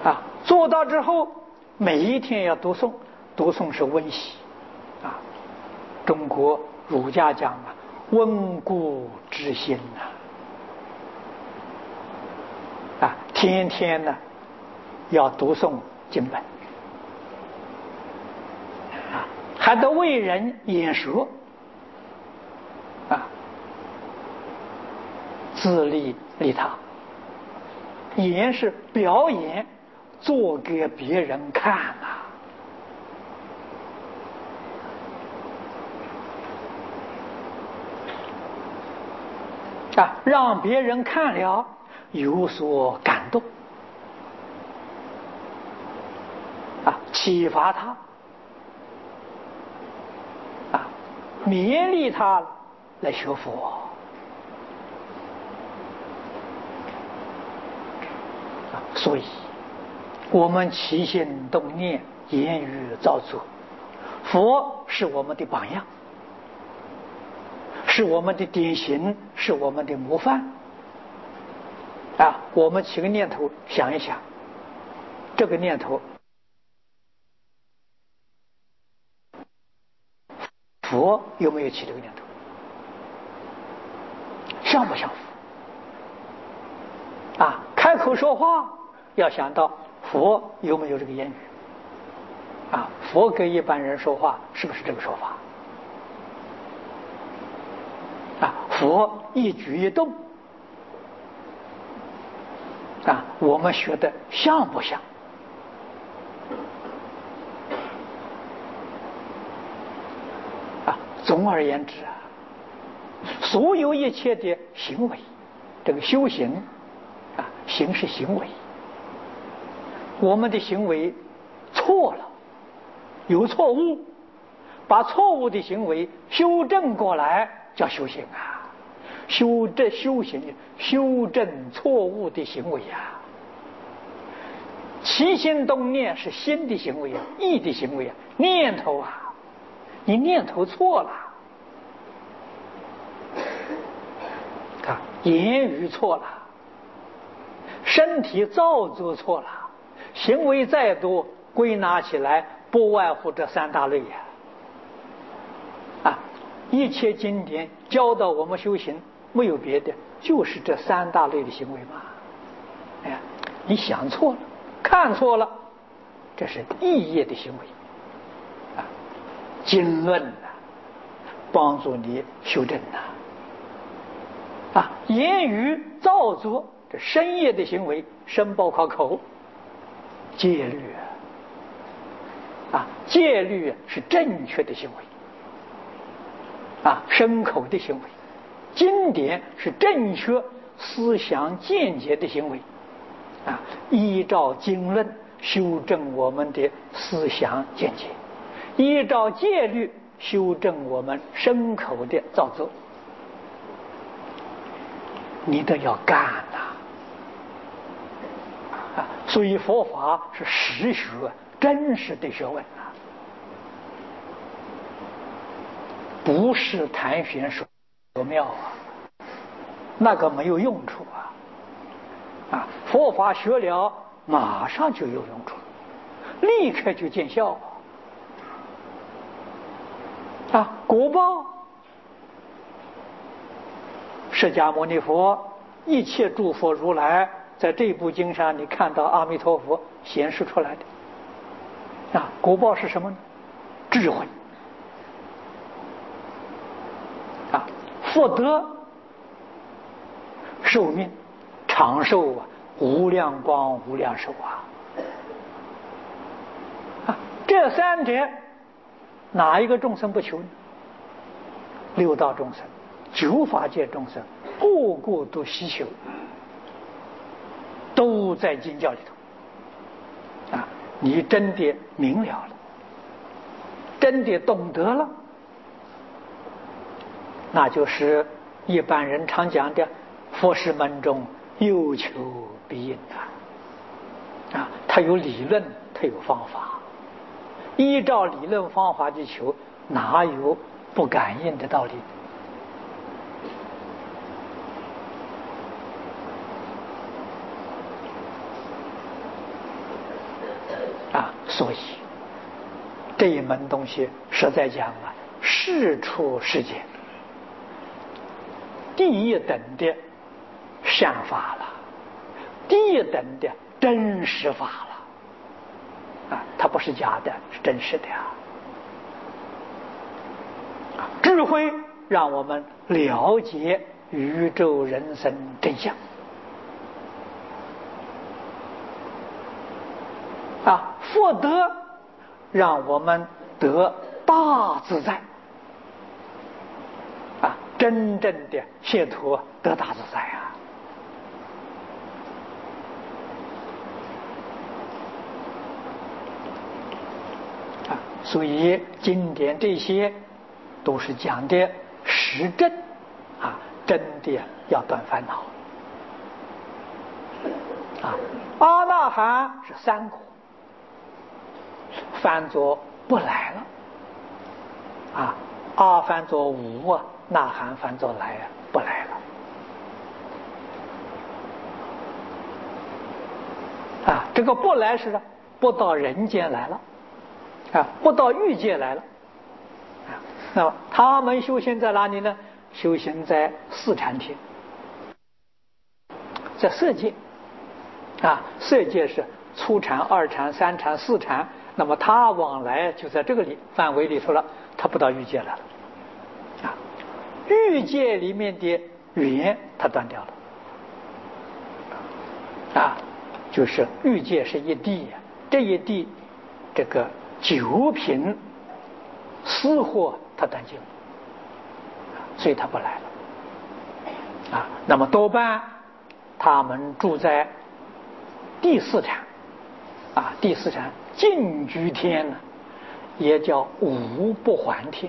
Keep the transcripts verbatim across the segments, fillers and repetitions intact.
啊，做到之后每一天要读诵，读诵是温习啊。中国儒家讲啊，温故知新呐，啊，天天呢要读诵经本，啊，还得为人演说，啊，自利利他。演是表演，做给别人看呐。啊，让别人看了有所感动，啊，启发他，啊，勉励他来学佛。啊，所以，我们起心动念、言语造作，佛是我们的榜样。是我们的典型，是我们的模范啊！我们起个念头，想一想，这个念头，佛有没有起这个念头？像不像佛？啊，开口说话要想到佛有没有这个言语？啊，佛跟一般人说话是不是这个说法？啊，佛一举一动，啊，我们学的像不像？啊，总而言之啊，所有一切的行为，这个修行啊，行是行为，我们的行为错了，有错误，把错误的行为修正过来。叫修行啊，修正修行，修正错误的行为啊。起心动念是心的行为啊，意的行为啊，念头啊，你念头错了，啊，言语错了，身体造作错了，行为再多，归纳起来不外乎这三大类呀。啊，一切经典教导我们修行，没有别的，就是这三大类的行为嘛。哎呀，你想错了，看错了，这是异业的行为。啊，经论呐、啊，帮助你修正呐、啊。啊，言语造作，这身业的行为，身包括口，戒律啊，啊，戒律是正确的行为。啊，身口的行为，经典是正确思想见解的行为，啊，依照经论修正我们的思想见解，依照戒律修正我们身口的造作，你都要干呐！啊，所以佛法是实学，真实的学问啊。不是谈玄说妙啊，那个没有用处啊！啊，佛法学了，马上就有用处，立刻就见效啊！啊，果报，释迦牟尼佛一切诸佛如来在这部经上，你看到阿弥陀佛显示出来的啊，果报是什么呢？智慧。啊，福德、寿命、长寿啊，无量光、无量寿啊！啊，这三者哪一个众生不求呢？六道众生、九法界众生，个个都希求，都在经教里头。啊，你真的明了了，真的懂得了。那就是一般人常讲的佛事门中有求必应啊！啊，他有理论，他有方法，依照理论方法去求，哪有不感应的道理？ 啊，所以这一门东西实在讲啊，事出世间第一等的善法了，第一等的真实法了啊，它不是假的，是真实的啊。智慧让我们了解宇宙人生真相啊，福德让我们得大自在啊，真正的解脱得大自在啊。啊，所以经典这些都是讲的实证啊，真的要断烦恼啊。阿那含是三果，翻作不来了啊，阿翻作无啊，那含翻作来啊，不来了啊。这个不来是不到人间来了啊，不到欲界来了啊。那么他们修行在哪里呢？修行在四禅天，在色界啊。色界是初禅、二禅、三禅、四禅，那么他往来就在这个里范围里头了，他不到欲界来了啊。欲界里面的缘他断掉了啊，就是欲界是一地呀，这一地这个九品私货他断尽了，所以他不来了啊。那么多半他们住在第四禅啊，第四禅净居天呢，也叫无不还天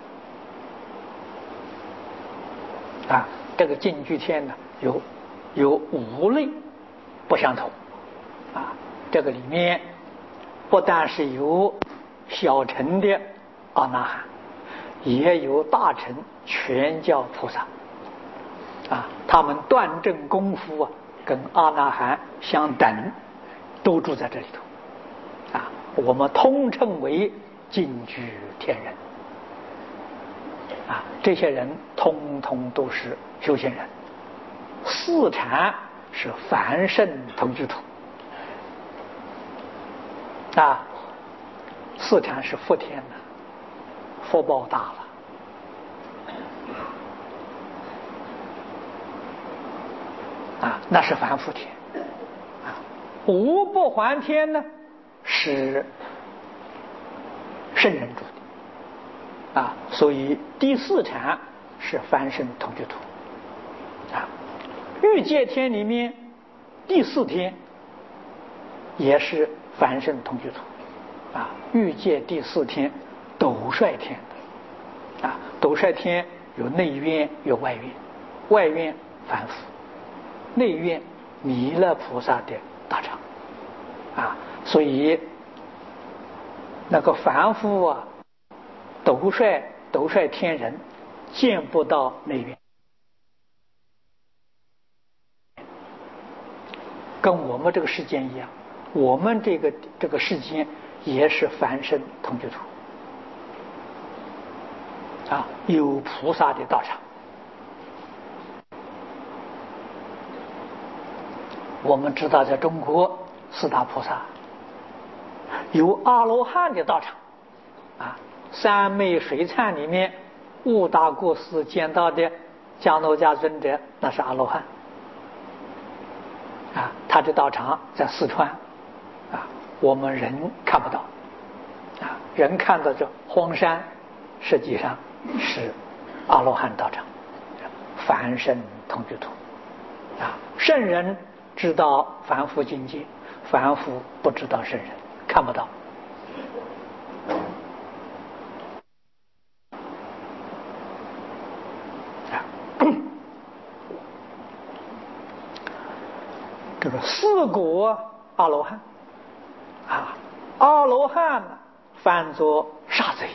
啊。这个净居天呢，有有五类不相同啊。这个里面不但是有小乘的阿那含，也有大乘全教菩萨啊，他们断证功夫啊，跟阿那含相等，都住在这里头啊。我们通称为净居天人啊，这些人通通都是修行人。四禅是凡圣同居土啊，四禅是福天的，福报大了啊，那是凡夫天啊。无不还天呢，是圣人住的啊，所以第四禅是凡圣同居土啊。欲界天里面第四天也是凡圣同居土啊。欲界第四天斗率天啊，斗率天有内院有外院，外院凡夫，内院弥勒菩萨的道场啊。所以那个凡夫啊，斗率斗率天人见不到内院，跟我们这个世间一样，我们这个这个世间也是凡圣同居土啊，有菩萨的道场。我们知道在中国四大菩萨有阿罗汉的道场啊，三昧水忏里面悟达国师见到的迦诺迦尊者，那是阿罗汉啊，他的道场在四川啊，我们人看不到啊，人看到这荒山，实际上是阿罗汉道场，凡圣同居土啊。圣人知道凡夫境界，凡夫不知道圣人，看不到啊。这个四果阿罗汉啊，阿罗汉翻作杀贼，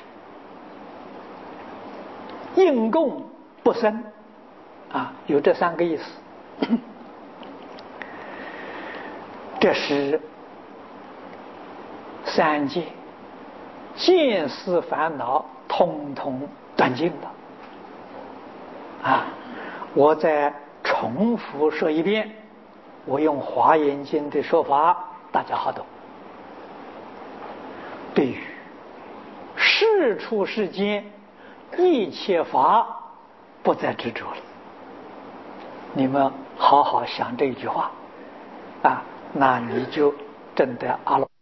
应供不生啊，有这三个意思。这是三界见思烦恼通通断尽了。啊，我再重复说一遍，我用《华严经》的说法，大家好懂。对于世出世间一切法不再执着了，你们好好想这一句话啊，那你就证得阿罗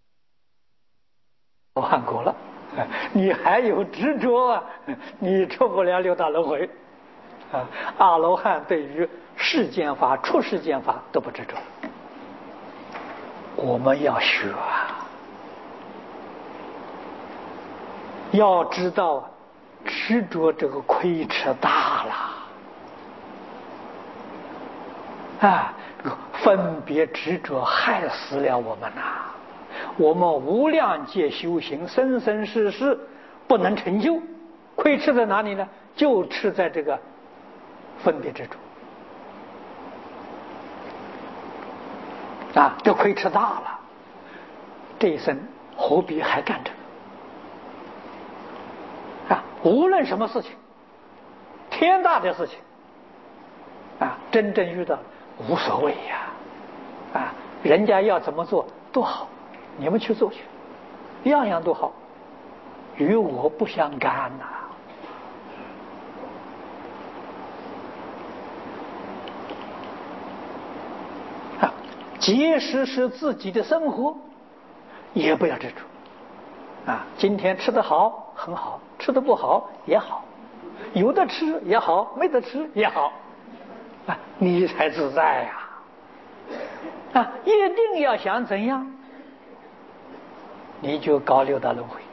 汉果了。你还有执着啊，你出不了六道轮回啊。阿罗汉对于世间法、出世间法都不执着。我们要学啊，要知道执着这个亏吃大了啊！分别执着害死了我们呐、啊！我们无量劫修行，生生世世不能成就，亏吃在哪里呢？就吃在这个分别执着啊！这亏吃大了，这一生何必还干这个啊？无论什么事情，天大的事情啊，真正遇到无所谓呀！啊，人家要怎么做都好，你们去做去，样样都好，与我不相干呐、啊！啊，即使是自己的生活，也不要执着啊！今天吃得好很好，吃得不好也好，有的吃也好，没得吃也好，啊，你才自在呀！啊，一定要想怎样，你就搞六道轮回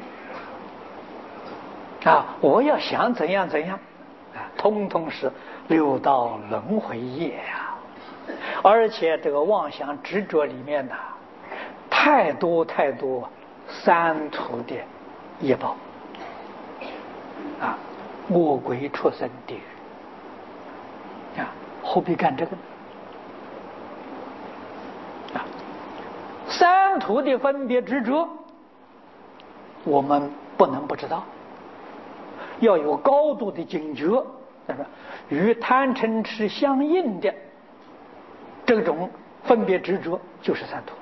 啊！我要想怎样怎样啊，通通是六道轮回业呀！而且这个妄想执着里面呢，太多太多三途的业报啊，魔鬼畜生地狱啊，何必干这个呢？啊，三途的分别执着，我们不能不知道，要有高度的警觉。与贪嗔痴相应的这种分别执着，就是三途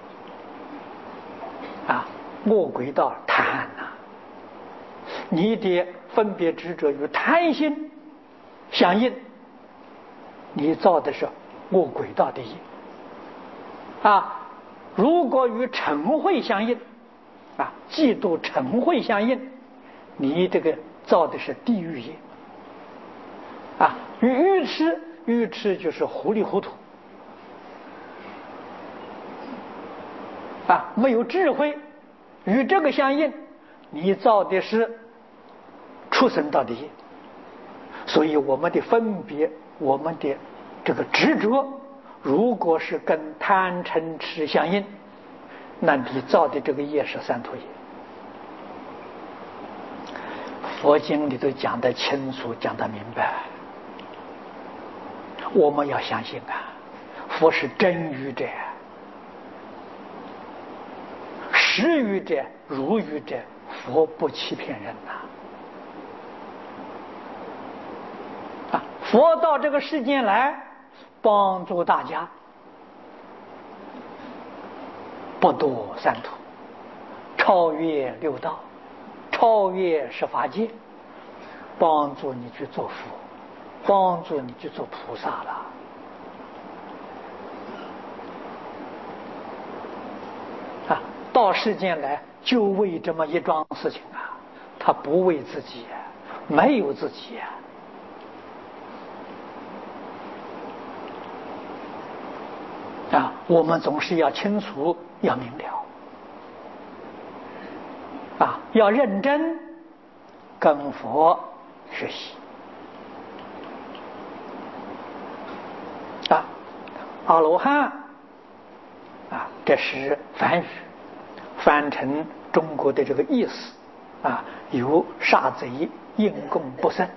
啊，魔鬼道贪呐、啊，你的分别执着与贪心相应，你造的是魔鬼道的业啊。如果与嗔恚相应啊，嫉妒嗔恚相应，你这个造的是地狱业啊。与愚痴，愚痴就是糊里糊涂啊，没有智慧，与这个相应，你造的是畜生道的业。所以我们的分别，我们的这个执着，如果是跟贪嗔痴相应，那你造的这个业是三途业。佛经里头讲得清楚，讲得明白，我们要相信啊，佛是真语者，实语者，如语者，佛不欺骗人呐、啊！啊，佛到这个世间来，帮助大家不堕三途，超越六道，超越十法界，帮助你去做佛，帮助你去做菩萨了。啊，到世间来就为这么一桩事情啊，他不为自己，没有自己啊！我们总是要清楚，要明了啊，要认真跟佛学习啊。阿罗汉啊，这是梵语，翻成中国的这个意思啊，有杀贼应供不慎。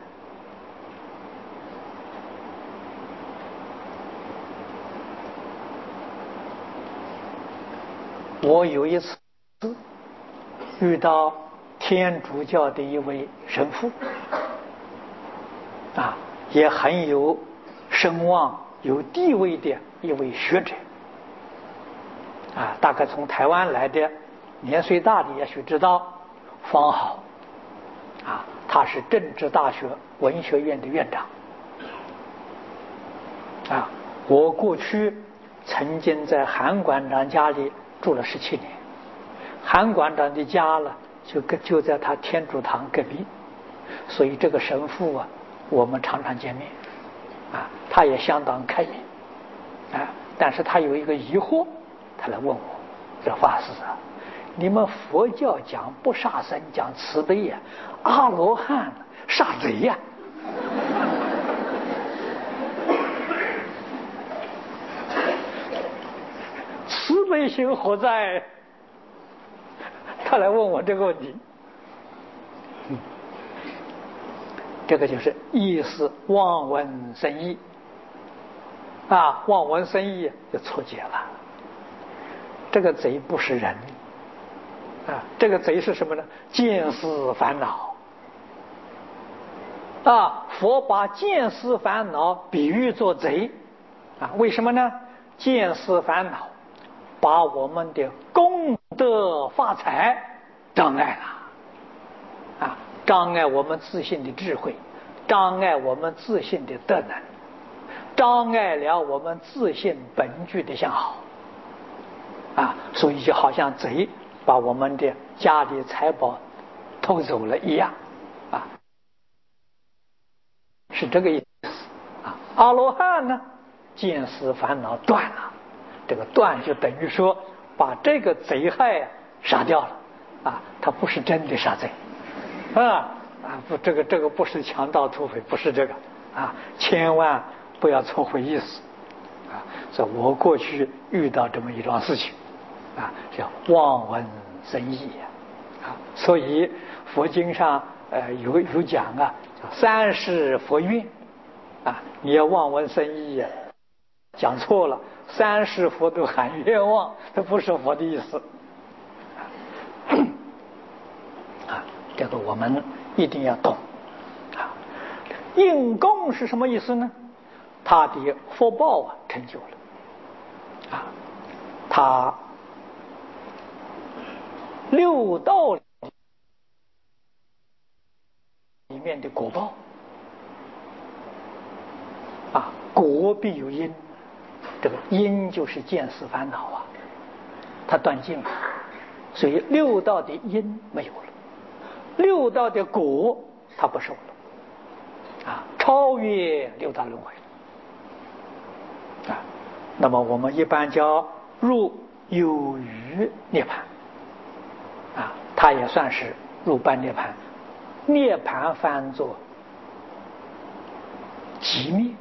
我有一次遇到天主教的一位神父，啊，也很有声望、有地位的一位学者，啊，大概从台湾来的，年岁大的也许知道方好，啊，他是政治大学文学院的院长，啊，我过去曾经在韩馆长家里住了十七年，韩馆长的家了就跟就在他天主堂隔壁，所以这个神父啊，我们常常见面，啊，他也相当开明，啊，但是他有一个疑惑，他来问我，这法师啊，你们佛教讲不杀生，讲慈悲呀，阿罗汉杀贼呀？慈悲心何在？他来问我这个问题，嗯，这个就是意思望文生义啊，望文生义就错解了。这个贼不是人啊，这个贼是什么呢？见思烦恼啊！佛把见思烦恼比喻作贼啊，为什么呢？见思烦恼把我们的功德发财障碍了啊，障碍我们自信的智慧，障碍我们自信的德能，障碍了我们自信本具的相好啊，所以就好像贼把我们的家里财宝偷走了一样啊，是这个意思啊。阿罗汉呢，见思烦恼断了，这个断就等于说把这个贼害杀掉了啊，他不是真的杀贼啊啊不，这个这个不是强盗土匪，不是这个啊，千万不要错会意思啊。所以我过去遇到这么一桩事情啊，叫望文生义啊，所以佛经上呃有有讲啊，叫三世佛愿啊，你要望文生义啊，讲错了，三世佛都喊愿望，这不是佛的意思啊，这个我们一定要懂啊。应供是什么意思呢？他的福报啊成就了啊，他六道里面的果报啊，果必有因，这个因就是见思烦恼啊，它断尽了，所以六道的因没有了，六道的果它不受了啊，超越六道轮回啊。那么我们一般叫入有余涅槃啊，它也算是入半涅槃，涅槃翻作寂灭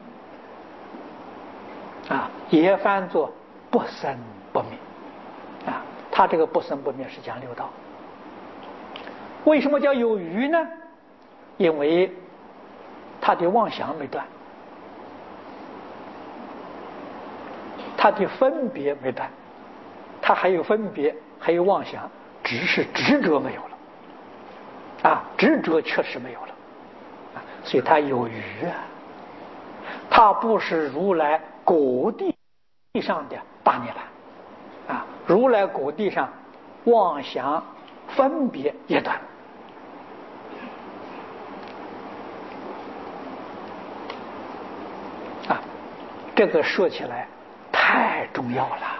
啊，也翻作不生不灭啊。他这个不生不灭是讲六道。为什么叫有余呢？因为他的妄想没断，他的分别没断，他还有分别，还有妄想，只是执着没有了啊，执着确实没有了啊，所以他有余啊。它不是如来果地上的大涅槃啊，如来果地上妄想分别也断啊，这个说起来太重要了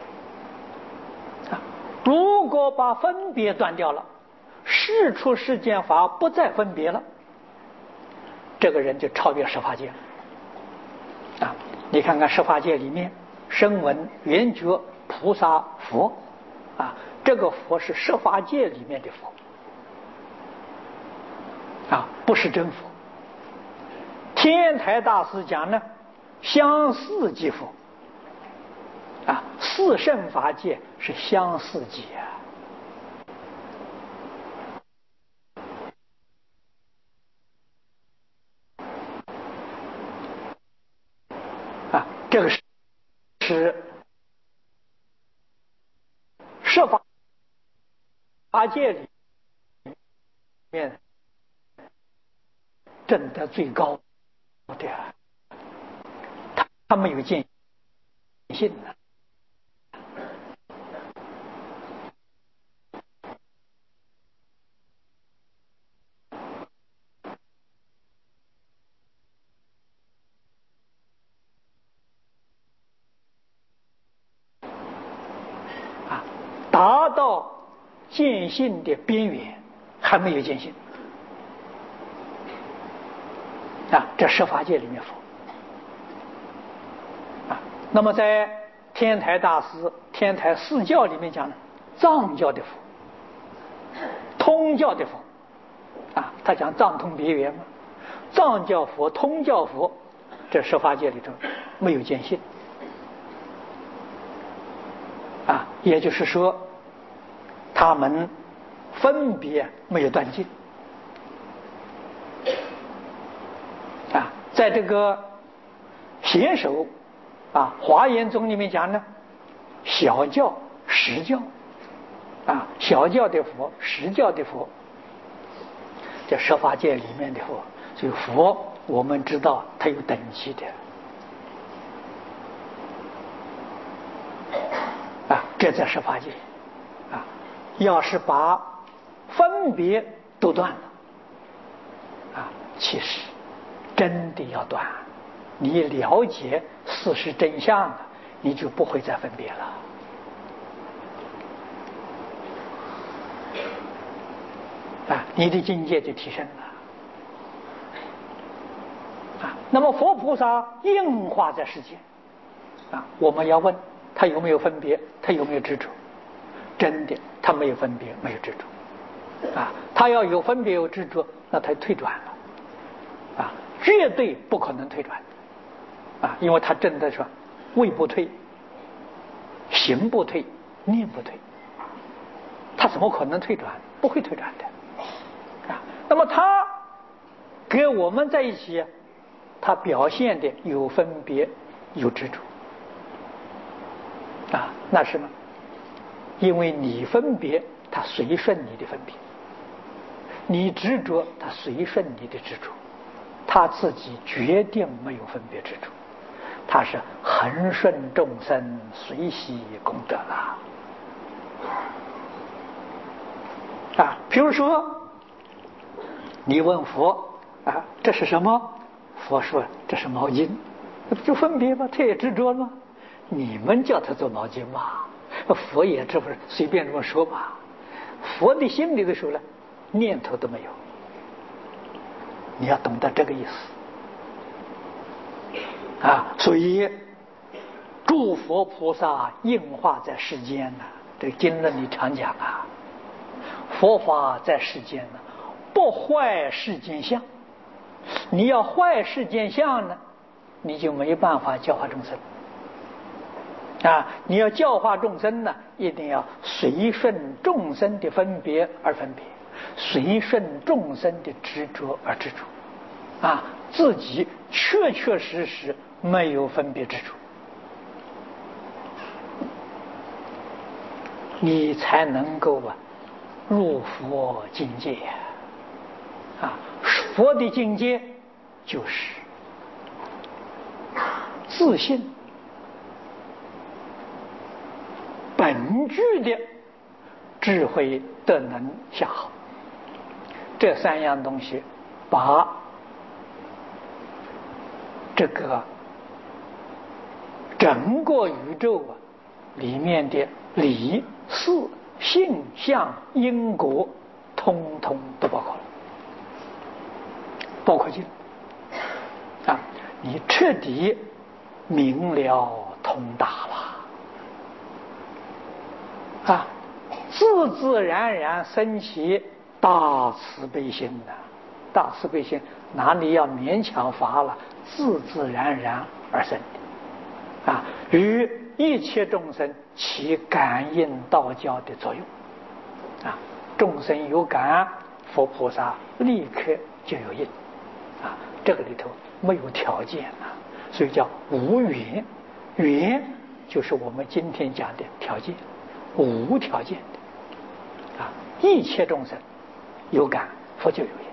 啊！如果把分别断掉了，事出世间法不再分别了，这个人就超越十法界了。啊，你看看十法界里面，声闻、缘觉、菩萨、佛，啊，这个佛是十法界里面的佛，啊，不是真佛。天台大师讲呢，相似即佛，啊，四圣法界是相似即啊。啊，这个是是设法法界里面证得最高的，他他没有见性的。达到见性的边缘，还没有见性啊！这十法界里面佛啊。那么在天台大师天台四教里面讲，藏教的佛、通教的佛啊，他讲藏通别圆嘛。藏教佛、通教佛，这十法界里头没有见性啊，也就是说。他们分别没有断尽啊，在这个显首啊华严宗里面讲呢，小教实教啊，小教的佛、实教的佛，这十法界里面的佛，所以佛我们知道它有等级的啊，这在十法界。要是把分别都断了啊，其实真的要断，你了解事实真相了，你就不会再分别了啊，你的境界就提升了啊。那么佛菩萨应化在世间啊，我们要问他有没有分别，他有没有执着？真的，他没有分别，没有执着啊。他要有分别有执着，那他退转了啊，绝对不可能退转啊，因为他真的说位不退，行不退，念不退，他怎么可能退转？不会退转的啊。那么他跟我们在一起，他表现的有分别有执着啊，那是吗？因为你分别，他随顺你的分别；你执着，他随顺你的执着。他自己决定没有分别执着，他是恒顺众生，随喜功德了啊。比如说，你问佛啊，这是什么？佛说这是毛巾，那不就分别吗？他也执着吗？你们叫他做毛巾嘛？佛也这不是随便这么说吧？佛的心里的时候呢，念头都没有。你要懂得这个意思啊！所以诸佛菩萨应化在世间呢、啊，这个经论里常讲啊，佛法在世间呢，不坏世间相。你要坏世间相呢，你就没办法教化众生。啊，你要教化众生呢，一定要随顺众生的分别而分别，随顺众生的执着而执着，啊，自己确确实实没有分别执着，你才能够啊入佛境界啊！佛的境界就是自信。本具的智慧德能相好，这三样东西把这个整个宇宙啊里面的理事性相因果通通都包括了，包括进啊，你彻底明了通达了啊，自自然然生起大慈悲心的，大慈悲心哪里要勉强发了，自自然然而生的啊，与一切众生起感应道交的作用啊，众生有感，佛菩萨立刻就有应啊，这个里头没有条件啊，所以叫无缘，缘就是我们今天讲的条件。无条件的啊， 一切众生有感，佛就有因。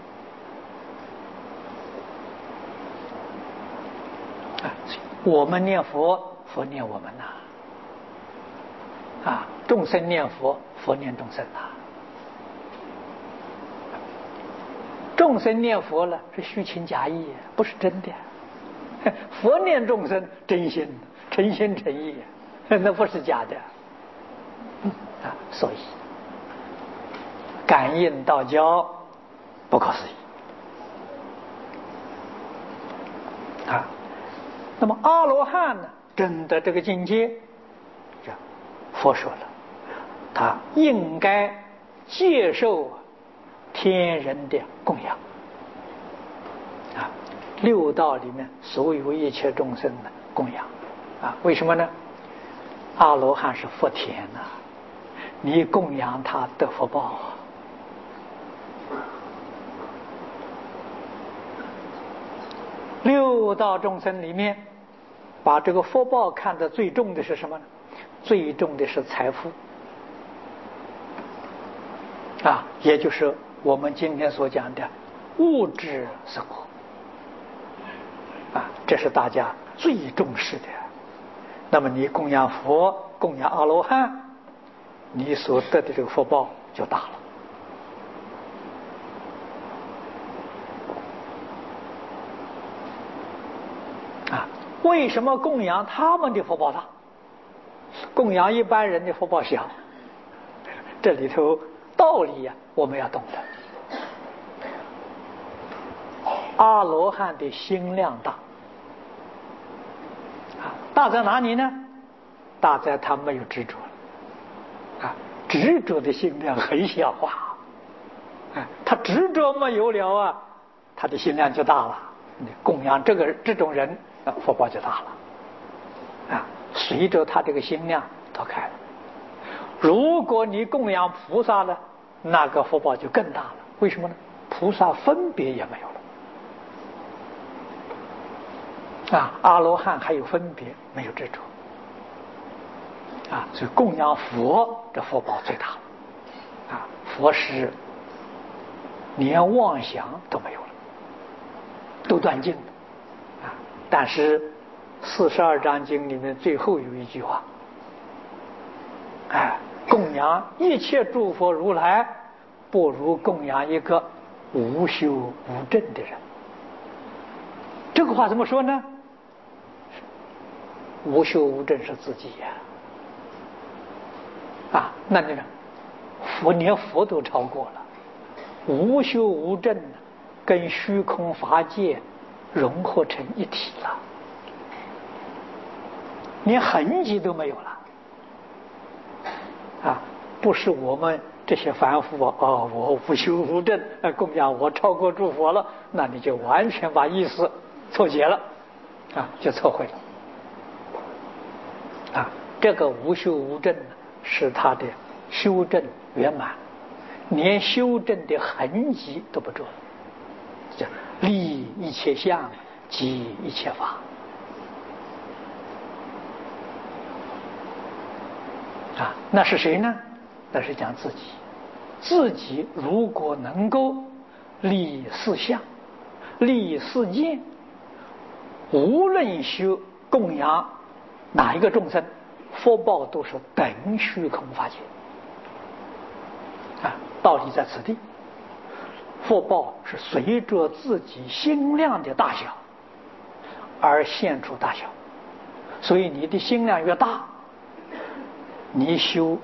啊，我们念佛，佛念我们呐。啊，众生念佛，佛念众生呐。众生念佛了是虚情假意，不是真的。佛念众生真心，诚心诚意，那不是假的。啊，所以感应道交不可思议啊。那么阿罗汉呢，证得这个境界，这佛说了，他应该接受天人的供养啊。六道里面所有一切众生的供养啊，为什么呢？阿罗汉是福田呐、啊，你供养他得福报啊。六道众生里面，把这个福报看得最重的是什么呢？最重的是财富啊，也就是我们今天所讲的物质生活啊，这是大家最重视的。那么你供养佛，供养阿罗汉，你所得的这个福报就大了。啊，为什么供养他们的福报大，供养一般人的福报小？这里头道理呀、啊，我们要懂得。阿罗汉的心量大，啊，大在哪里呢？大在他没有执着，啊，执着的心量很小啊，啊，他执着没有了啊，他的心量就大了。供养这个这种人，啊，福报就大了，啊，随着他这个心量都开了。如果你供养菩萨呢，那个福报就更大了。为什么呢？菩萨分别也没有了，啊，阿罗汉还有分别，没有执着，啊，所以供养佛这福报最大了，啊，佛是连妄想都没有了，都断尽了，啊，但是四十二章经里面最后有一句话，哎，供养一切诸佛如来，不如供养一个无修无证的人。这个话怎么说呢？无修无证是自己呀、啊，啊，那那个佛连佛都超过了，无修无证跟虚空法界融合成一体了，连痕迹都没有了。啊，不是我们这些凡夫啊，哦，我无修无证，呃，供养我超过诸佛了，那你就完全把意思错解了，啊，就错会了。啊，这个无修无证是他的修证圆满，连修证的痕迹都不着，叫立一切相，即一切法。啊，那是谁呢？那是讲自己。自己如果能够立四相、立四见，无论修供养哪一个众生，福报都是等虚空法界。啊，道理在此地。福报是随着自己心量的大小而现出大小，所以你的心量越大，你修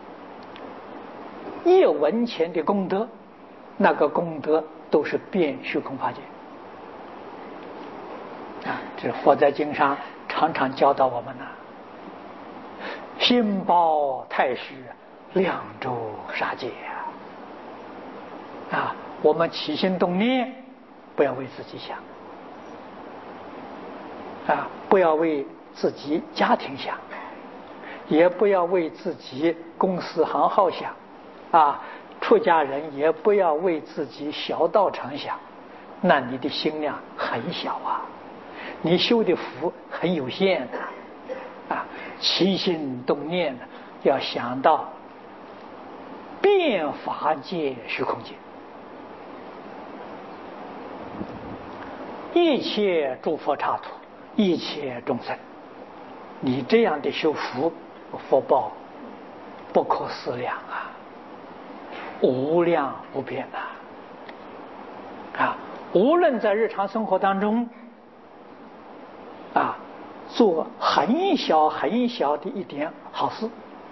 一文钱的功德，那个功德都是遍虚空法界。啊，这佛在经上常常教导我们呢、啊，心包太虚，量周杀戒啊！啊，我们起心动念，不要为自己想，啊，不要为自己家庭想，也不要为自己公司行号想，啊，出家人也不要为自己小道场想，那你的心量很小啊，你修的福很有限的，啊，起心动念要想到遍法界虚空界，一切诸佛刹土，一切众生，你这样的修福福报不可思量啊，无量无边呐！啊，无论在日常生活当中啊，做很小很小的一点好事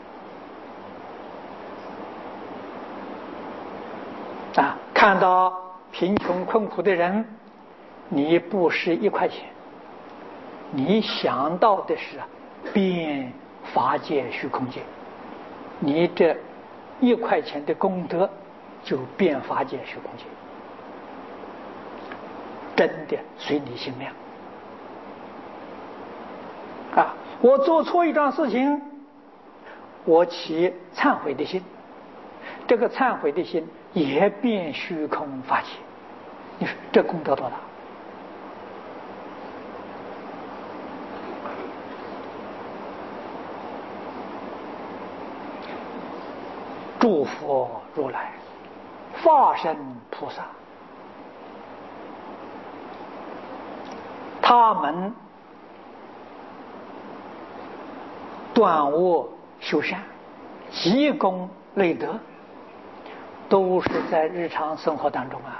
啊，看到贫穷困苦的人，你布施一块钱，你想到的是遍法界虚空界，你这一块钱的功德就遍法界虚空界，真的随你心量啊！我做错一桩事情，我起忏悔的心，这个忏悔的心也遍虚空法界，你说这功德多大？诸佛如来、法身菩萨，他们断恶修善、积功累德，都是在日常生活当中啊，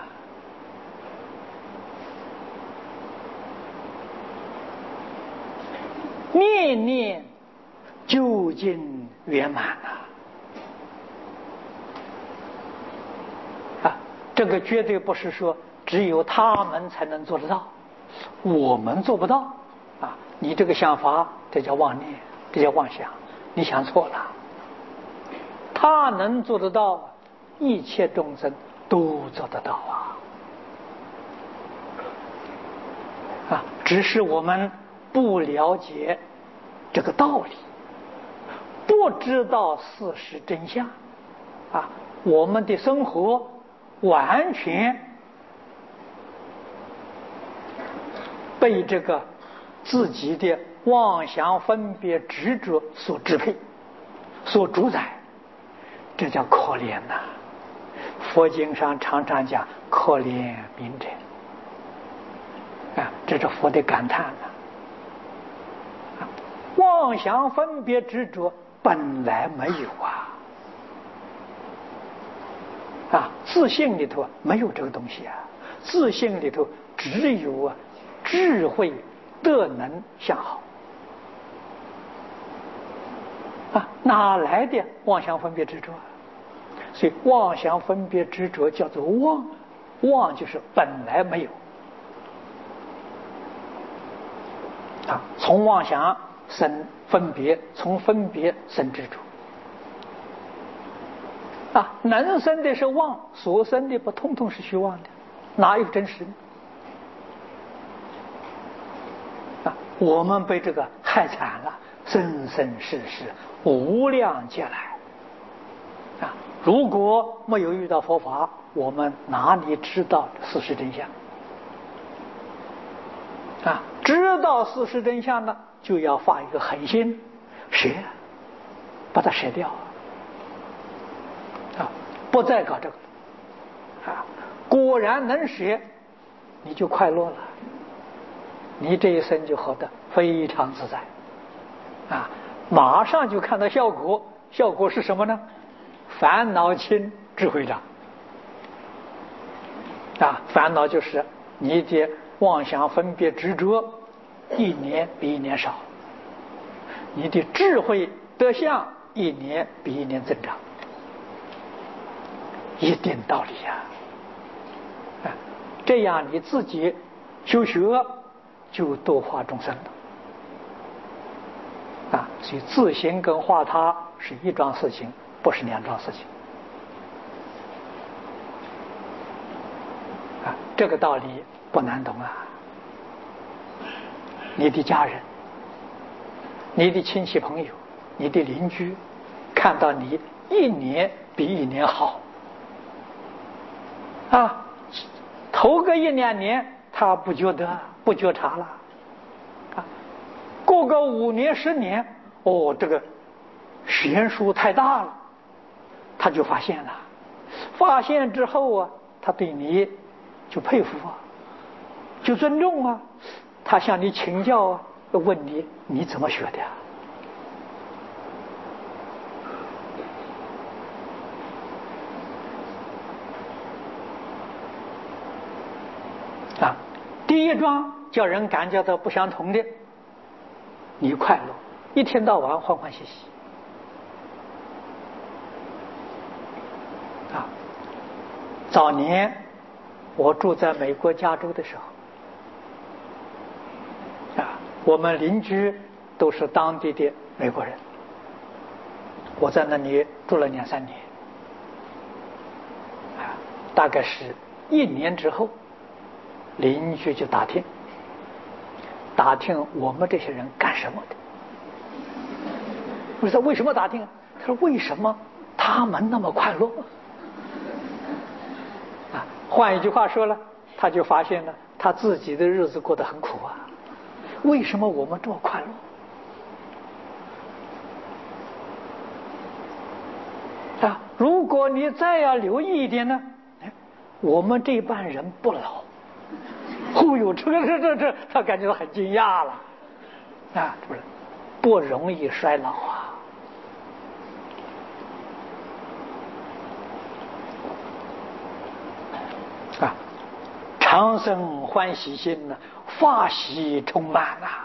念念究竟圆满啊！这个绝对不是说只有他们才能做得到，我们做不到啊！你这个想法，这叫妄念，这叫妄想，你想错了。他能做得到，一切众生都做得到啊！啊，只是我们不了解这个道理，不知道事实真相啊！我们的生活完全被这个自己的妄想分别执着所支配、所主宰，这叫可怜呐！佛经上常常讲可怜悯者啊，这是佛的感叹呐！妄想分别执着本来没有啊！啊，自信里头没有这个东西啊，自信里头只有啊智慧、德能相好啊，哪来的妄想分别执着？所以妄想分别执着叫做妄，妄就是本来没有啊，从妄想生分别，从分别生执着。啊，能生的是妄，所生的不通通是虚妄的，哪有真实呢？啊，我们被这个害惨了，生生世世无量劫来啊！如果没有遇到佛法，我们哪里知道事实真相？啊，知道事实真相了，就要发一个狠心，舍，把它舍掉。啊，不再搞这个啊！果然能舍，你就快乐了，你这一生就活得非常自在啊！马上就看到效果，效果是什么呢？烦恼轻，智慧长啊！烦恼就是你的妄想分别执着，一年比一年少，你的智慧德相一年比一年增长。一定道理呀、啊！这样你自己修学就度化众生了啊！所以自行跟化他是一桩事情，不是两桩事情啊！这个道理不难懂啊！你的家人、你的亲戚朋友、你的邻居，看到你一年比一年好。啊，头个一两年他不觉得不觉察了，啊，过个五年十年，哦，这个悬殊太大了，他他就发现了，发现之后啊，他对你就佩服啊，就尊重啊，他向你请教啊，问你你怎么学的呀？啊，第一桩叫人感觉到不相同的，你快乐，一天到晚欢欢喜喜。啊，早年我住在美国加州的时候，啊，我们邻居都是当地的美国人，我在那里住了两三年，啊，大概是一年之后，邻居就打听，打听我们这些人干什么的。我说为什么打听？他说为什么他们那么快乐？啊，换一句话说了，他就发现了他自己的日子过得很苦啊，为什么我们这么快乐？啊，如果你再要留意一点呢，我们这班人不老。哦呦，这个这这这，他感觉到很惊讶了，啊，不是不容易衰老啊。啊，长生欢喜心呢，法喜充满呐。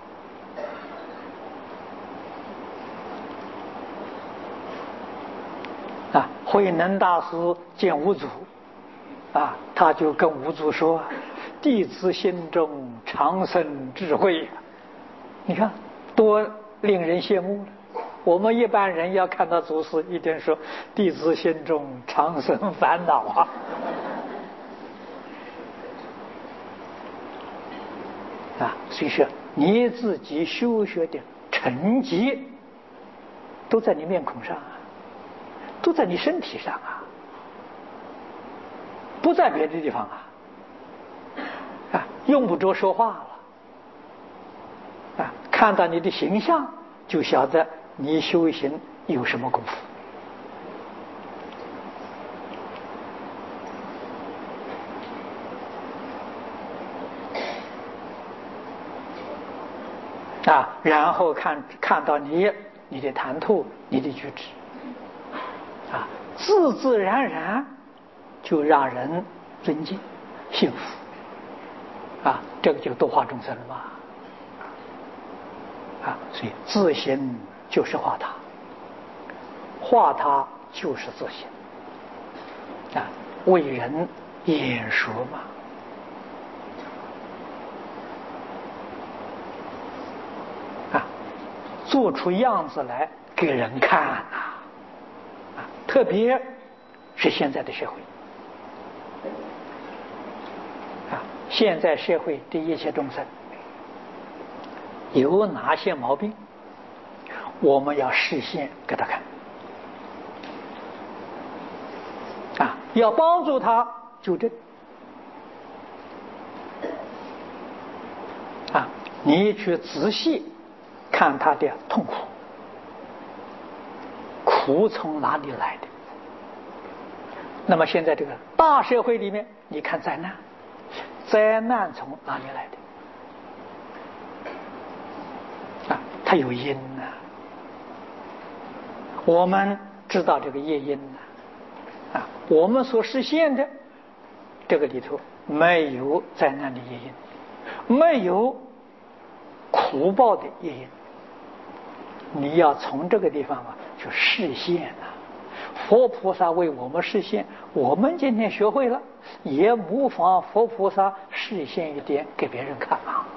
啊，慧能大师见五祖，啊，他就跟五祖说：“弟子心中长生智慧呀！”你看多令人羡慕了。我们一般人要看到祖师，一定说：“弟子心中长生烦恼啊！”啊，所以说你自己修学的成绩都在你面孔上啊，都在你身体上啊，不在别的地方啊，啊，用不着说话了，啊，看到你的形象就晓得你修行有什么功夫。啊，然后看看到你你的谈吐，你的举止，啊，自自然然就让人尊敬、幸福，啊，这个就度化众生了嘛，啊，所以自心就是化他，化他就是自心，啊，为人演说嘛。做出样子来给人看呐，啊，特别是现在的社会，啊，现在社会的一切众生有哪些毛病，我们要示现给他看，啊，要帮助他纠正，啊，你去仔细看他的痛苦，苦从哪里来的？那么现在这个大社会里面，你看灾难，灾难从哪里来的？啊，它有因呐、啊。我们知道这个业因呐、啊，啊，我们所实现的这个里头没有灾难的业因，没有苦报的业因。你要从这个地方啊去示现啊，佛菩萨为我们示现，我们今天学会了，也模仿佛菩萨示现一点给别人看啊。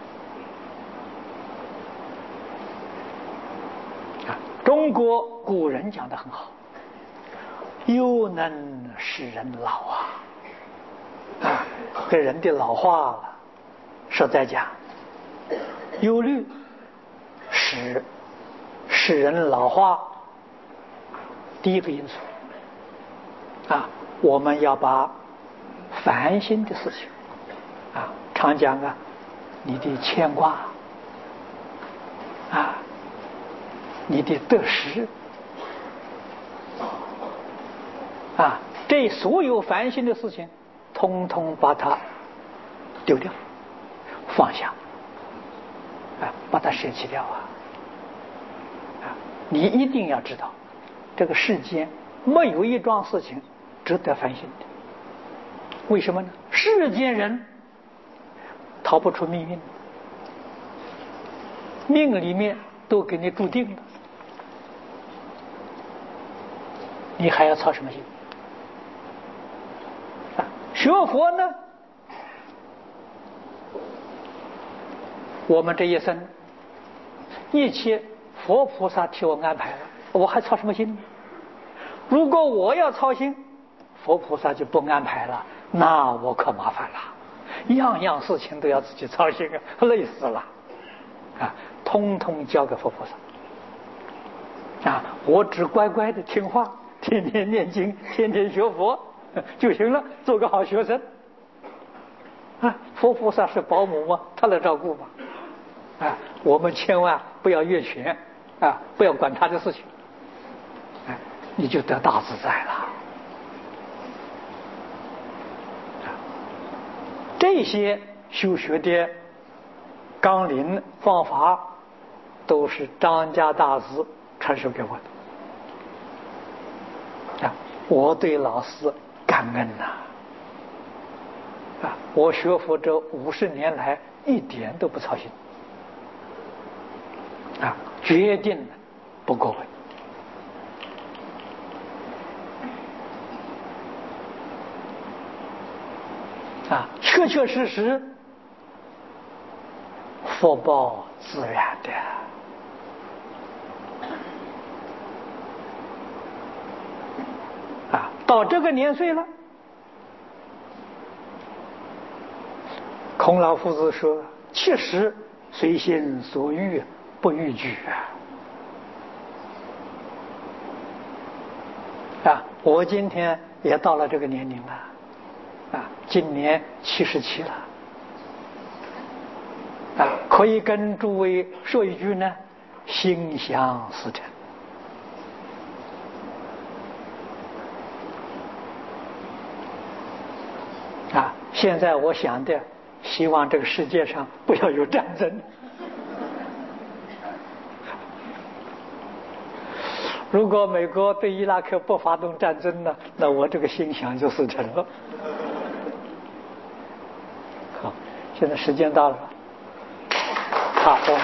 啊，中国古人讲得很好，忧能使人老啊，啊，这人的老化了，实在讲，忧虑使使人老化第一个因素啊，我们要把烦心的事情啊，常讲啊，你的牵挂啊，你的得失啊，这所有烦心的事情，通通把它丢掉，放下，啊，把它舍弃掉啊！啊，你一定要知道，这个世间没有一桩事情值得烦心的。为什么呢？世间人逃不出命运，命里面都给你注定了，你还要操什么心？啊，学佛呢，我们这一生一切佛菩萨替我安排了，我还操什么心呢？如果我要操心，佛菩萨就不安排了，那我可麻烦了，样样事情都要自己操心啊，累死了啊！通通交给佛菩萨啊！我只乖乖的听话，天天念经，天天学佛就行了，做个好学生啊！佛菩萨是保姆吗？他来照顾吗？啊！我们千万不要越权啊！不要管他的事情，哎，你就得大自在了。这些修学的纲领方法，都是张家大师传授给我的啊！我对老师感恩呐！啊，我学佛这五十年来一点都不操心啊，决定不过问。啊，确确实实，福报自然的。啊，到这个年岁了，孔老夫子说：“切实随心所欲，不逾矩啊！”啊，我今天也到了这个年龄了。啊，今年七十七了，啊，可以跟诸位说一句呢，心想事成。啊，现在我想的，希望这个世界上不要有战争。如果美国对伊拉克不发动战争呢，那我这个心想就事成了。好，现在时间到了，好。